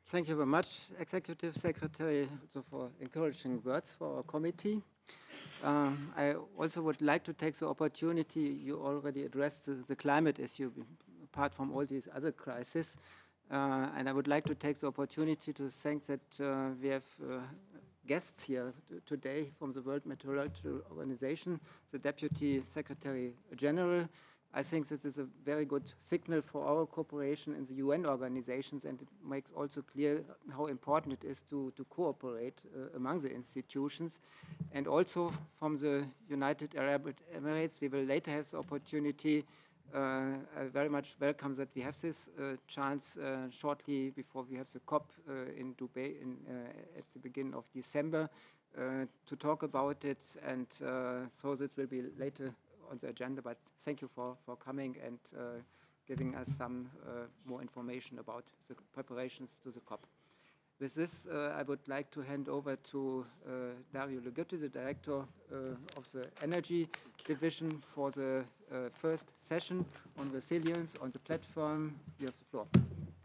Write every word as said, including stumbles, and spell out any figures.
Thank you very much, Executive Secretary, also for encouraging words for our committee. Um, I also would like to take the opportunity, you already addressed the, the climate issue, apart from all these other crises, uh, and I would like to take the opportunity to thank that uh, we have uh, guests here today from the World Meteorological Organization, the Deputy Secretary General. I think this is a very good signal for our cooperation in the U N organizations, and it makes also clear how important it is to, to cooperate uh, among the institutions. And also from the United Arab Emirates, we will later have the opportunity. Uh, I very much welcome that we have this uh, chance uh, shortly before we have the COP uh, in Dubai in, uh, at the beginning of December uh, to talk about it. And uh, so that will be later on the agenda. But thank you for, for coming and uh, giving us some uh, more information about the preparations to the COP. With this, uh, I would like to hand over to uh, Dario Legötti, the Director uh, of the Energy Division, for the uh, first session on resilience on the platform. You have the floor.